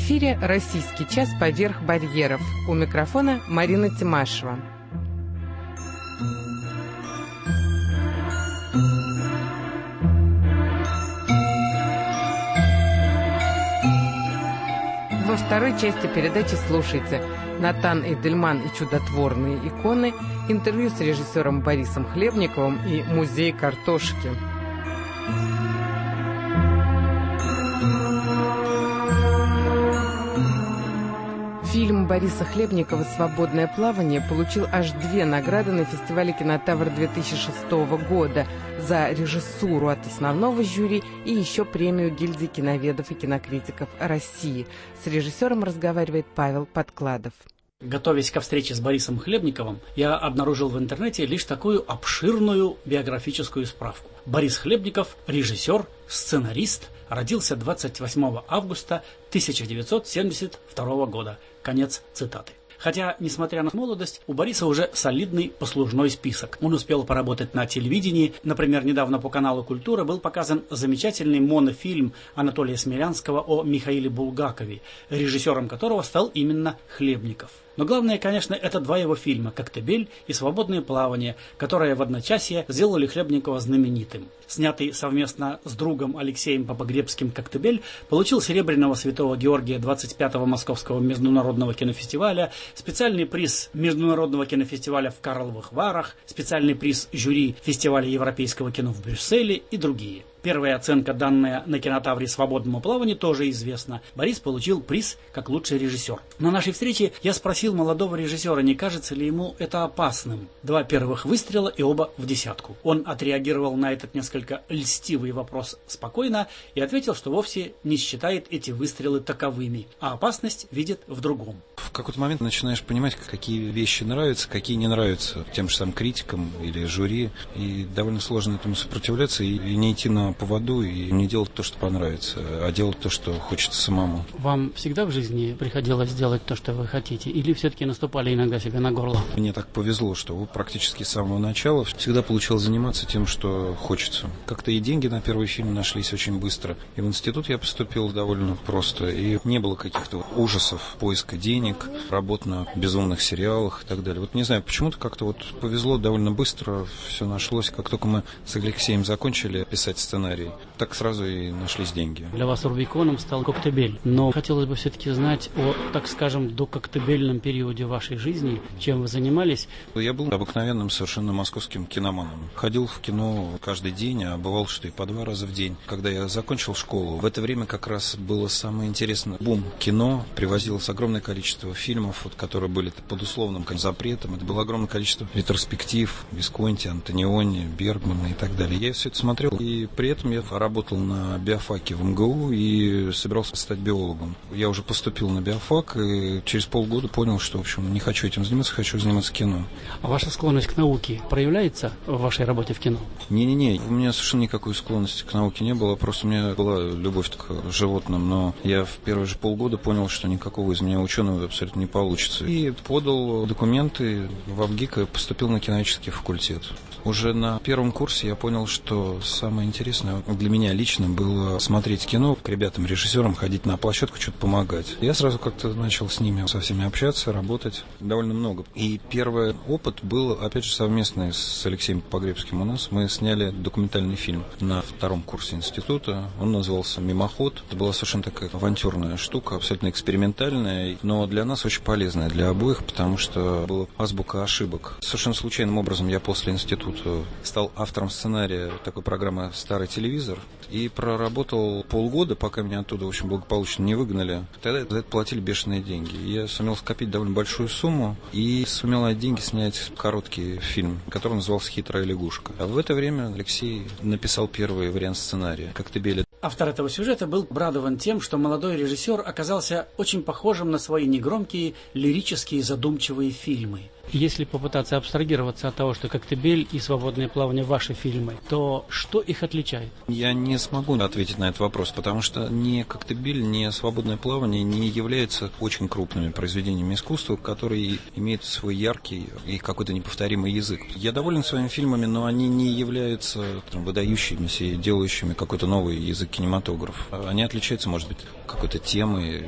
эфире «Российский час. Поверх барьеров». У микрофона Марина Тимашева. Во второй части передачи слушайте Натан Эдельман и чудотворные иконы, интервью с режиссером Борисом Хлебниковым и музей картошки. Фильм Бориса Хлебникова «Свободное плавание» получил аж 2 награды на фестивале «Кинотавр» 2006 года за режиссуру от основного жюри и еще премию гильдии киноведов и кинокритиков России. С режиссером разговаривает Павел Подкладов. Готовясь ко встрече с Борисом Хлебниковым, я обнаружил в интернете лишь такую обширную биографическую справку. Борис Хлебников – режиссер, сценарист, родился 28 августа 1972 года. Конец цитаты. Хотя, несмотря на молодость, у Бориса уже солидный послужной список. Он успел поработать на телевидении. Например, недавно по каналу «Культура» был показан замечательный монофильм Анатолия Смелянского о Михаиле Булгакове, режиссером которого стал именно Хлебников. Но главное, конечно, это 2 его фильма «Коктебель» и «Свободное плавание», которые в одночасье сделали Хлебникова знаменитым. Снятый совместно с другом Алексеем Попогребским «Коктебель» получил серебряного Святого Георгия 25-го Московского международного кинофестиваля, специальный приз Международного кинофестиваля в Карловых Варах, специальный приз жюри фестиваля европейского кино в Брюсселе и другие. Первая оценка, данная на кинотавре «Свободному плаванию», тоже известна. Борис получил приз как лучший режиссер. На нашей встрече я спросил молодого режиссера, не кажется ли ему это опасным. 2 первых выстрела и оба в десятку. Он отреагировал на этот несколько льстивый вопрос спокойно и ответил, что вовсе не считает эти выстрелы таковыми, а опасность видит в другом. В какой-то момент начинаешь понимать, какие вещи нравятся, какие не нравятся тем же самым критикам или жюри. И довольно сложно этому сопротивляться и не идти на поводу и не делать то, что понравится, а делать то, что хочется самому. Вам всегда в жизни приходилось делать то, что вы хотите? Или все-таки наступали иногда себе на горло? Мне так повезло, что практически с самого начала всегда получалось заниматься тем, что хочется. Как-то и деньги на первый фильм нашлись очень быстро. И в институт я поступил довольно просто. И не было каких-то ужасов поиска денег, работ на безумных сериалах и так далее. Не знаю, почему-то как-то повезло довольно быстро, все нашлось. Как только мы с Алексеем закончили писать сценарий, так сразу и нашлись деньги. Для вас Рубиконом стал «Коктебель». Но хотелось бы все-таки знать о, так скажем, дококтебельном периоде вашей жизни. Чем вы занимались? Я был обыкновенным совершенно московским киноманом. Ходил в кино каждый день, а бывало, что и по 2 раза в день. Когда я закончил школу, в это время как раз было самое интересное. Бум кино, привозилось огромное количество фильмов, которые были под условным запретом. Это было огромное количество ретроспектив, Висконти, Антониони, Бергмана и так далее. Я все это смотрел, и при этом я работал на биофаке в МГУ и собирался стать биологом. Я уже поступил на биофак и через полгода понял, что, в общем, не хочу этим заниматься, хочу заниматься кино. А ваша склонность к науке проявляется в вашей работе в кино? Не-не-не, у меня совершенно никакой склонности к науке не было, просто у меня была любовь к животным, но я в первые же полгода понял, что никакого из меня ученого абсолютно не получится. И подал документы в АВГИК и поступил на киноведческий факультет. Уже на первом курсе я понял, что самое интересное для меня лично было смотреть кино, к ребятам, режиссерам ходить на площадку, что-то помогать. Я сразу как-то начал с ними, со всеми общаться, работать довольно много. И первый опыт был, опять же, совместный с Алексеем Погребским у нас. Мы сняли документальный фильм на 2-м курсе института. Он назывался «Мимоход». Это была совершенно такая авантюрная штука, абсолютно экспериментальная, но для нас очень полезная, для обоих, потому что была азбука ошибок. Совершенно случайным образом я после института стал автором сценария такой программы «Старый телевизор» и проработал полгода, пока меня оттуда, в общем, благополучно не выгнали. Тогда за это платили бешеные деньги. Я сумел скопить довольно большую сумму и сумел на деньги снять короткий фильм, который назывался «Хитрая лягушка». А в это время Алексей написал первый вариант сценария «Коктебеля». Автор этого сюжета был обрадован тем, что молодой режиссер оказался очень похожим на свои негромкие, лирические, задумчивые фильмы. Если попытаться абстрагироваться от того, что «Коктебель» и «Свободное плавание» ваши фильмы, то что их отличает? Я не смогу ответить на этот вопрос, потому что ни «Коктебель», ни «Свободное плавание» не являются очень крупными произведениями искусства, которые имеют свой яркий и какой-то неповторимый язык. Я доволен своими фильмами, но они не являются выдающимися и делающими какой-то новый язык кинематографа. Они отличаются, может быть, какой-то темой,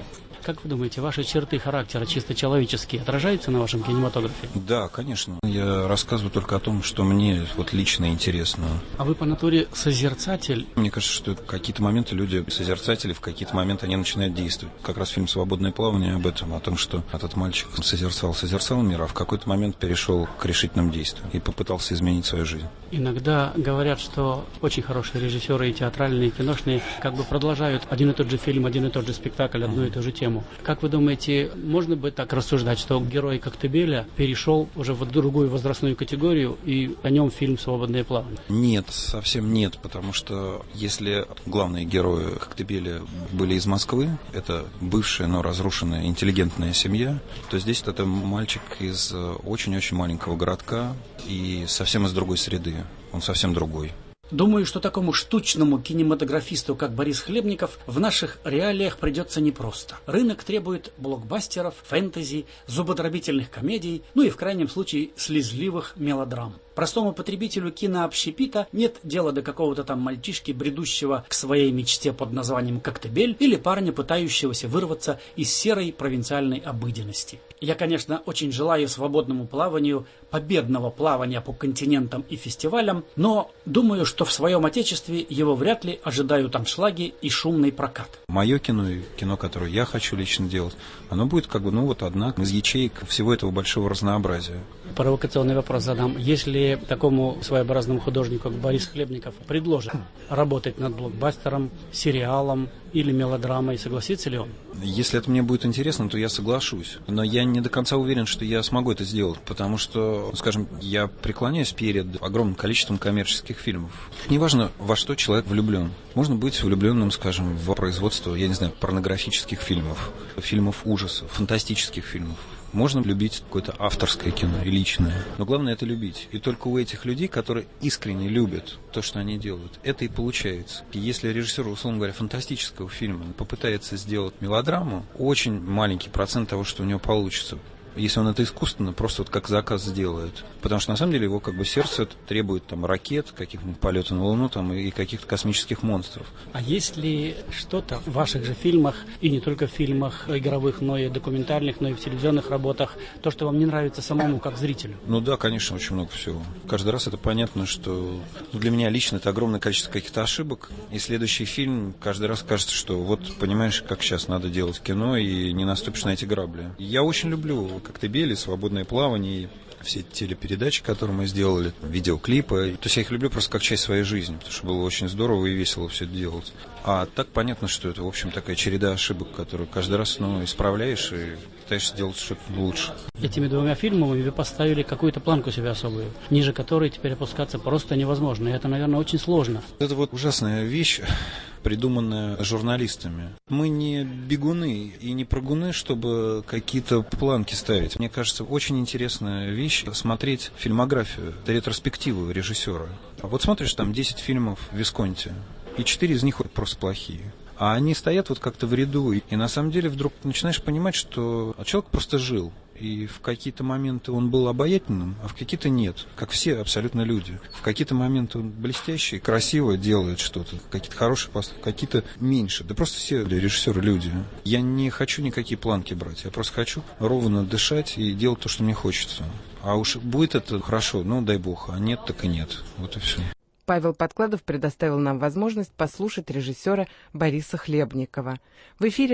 Как вы думаете, ваши черты характера чисто человеческие отражаются на вашем кинематографе? Да, конечно. Я рассказываю только о том, что мне вот лично интересно. А вы по натуре созерцатель? Мне кажется, что в какие-то моменты люди созерцатели, в какие-то моменты они начинают действовать. Как раз фильм «Свободное плавание» об этом, о том, что этот мальчик созерцал мир, а в какой-то момент перешел к решительным действиям и попытался изменить свою жизнь. Иногда говорят, что очень хорошие режиссеры и театральные, и киношные как бы продолжают один и тот же фильм, один и тот же спектакль, одну и ту же тему. Как вы думаете, можно бы так рассуждать, что герой Коктебеля перешел уже в другую возрастную категорию, и о нем фильм «Свободное плавание»? Нет, совсем нет, потому что если главные герои Коктебеля были из Москвы, это бывшая, но разрушенная интеллигентная семья, то здесь это мальчик из очень-очень маленького городка и совсем из другой среды. Он совсем другой. Думаю, что такому штучному кинематографисту, как Борис Хлебников, в наших реалиях придется непросто. Рынок требует блокбастеров, фэнтези, зубодробительных комедий, ну и в крайнем случае слезливых мелодрам. Простому потребителю кинообщепита нет дела до какого-то там мальчишки, бредущего к своей мечте под названием Коктебель, или парня, пытающегося вырваться из серой провинциальной обыденности. Я, конечно, очень желаю свободному плаванию, победного плавания по континентам и фестивалям, но думаю, что в своем отечестве его вряд ли ожидают аншлаги и шумный прокат. Мое кино и кино, которое я хочу лично делать, оно будет как бы, одна из ячеек всего этого большого разнообразия. Провокационный вопрос задам. Если такому своеобразному художнику, как Борис Хлебников, предложат работать над блокбастером, сериалом или мелодрамой, согласится ли он? Если это мне будет интересно, то я соглашусь. Но я не до конца уверен, что я смогу это сделать, потому что, скажем, я преклоняюсь перед огромным количеством коммерческих фильмов. Неважно, во что человек влюблен. Можно быть влюбленным, скажем, в производство, порнографических фильмов, фильмов ужасов, фантастических фильмов. Можно любить какое-то авторское кино и личное. Но главное это любить. И только у этих людей, которые искренне любят то, что они делают, это и получается. И если режиссер, условно говоря, фантастического фильма попытается сделать мелодраму, очень маленький процент того, что у него получится. Если он это искусственно, просто как заказ сделает. Потому что на самом деле его сердце требует ракет, каких-нибудь полета на Луну и каких-то космических монстров. А есть ли что-то в ваших же фильмах, и не только в фильмах игровых, но и документальных, но и в телевизионных работах, то, что вам не нравится самому как зрителю? Да, конечно, очень много всего. Каждый раз это понятно, что для меня лично это огромное количество каких-то ошибок. И следующий фильм каждый раз кажется, что понимаешь, как сейчас надо делать кино, и не наступишь на эти грабли. Я очень люблю Коктебель, «Свободное плавание», и все телепередачи, которые мы сделали, видеоклипы. То есть я их люблю просто как часть своей жизни, потому что было очень здорово и весело все это делать. А так понятно, что это, в общем, такая череда ошибок, которую каждый раз исправляешь и пытаешься сделать что-то лучше. Этими двумя фильмами вы поставили какую-то планку себе особую, ниже которой теперь опускаться просто невозможно. И это, наверное, очень сложно. Это ужасная вещь, придуманная журналистами. Мы не бегуны и не прыгуны, чтобы какие-то планки ставить. Мне кажется, очень интересная вещь смотреть фильмографию, ретроспективу режиссера. Смотришь, там 10 фильмов Висконти, и 4 из них просто плохие. А они стоят как-то в ряду, и на самом деле вдруг начинаешь понимать, что человек просто жил. И в какие-то моменты он был обаятельным, а в какие-то нет. Как все абсолютно люди. В какие-то моменты он блестящий, красиво делает что-то. Какие-то хорошие поступки, какие-то меньше. Да просто все режиссеры люди. Я не хочу никакие планки брать. Я просто хочу ровно дышать и делать то, что мне хочется. А уж будет это хорошо, дай бог. А нет, так и нет. Вот и все. Павел Подкладов предоставил нам возможность послушать режиссера Бориса Хлебникова. В эфире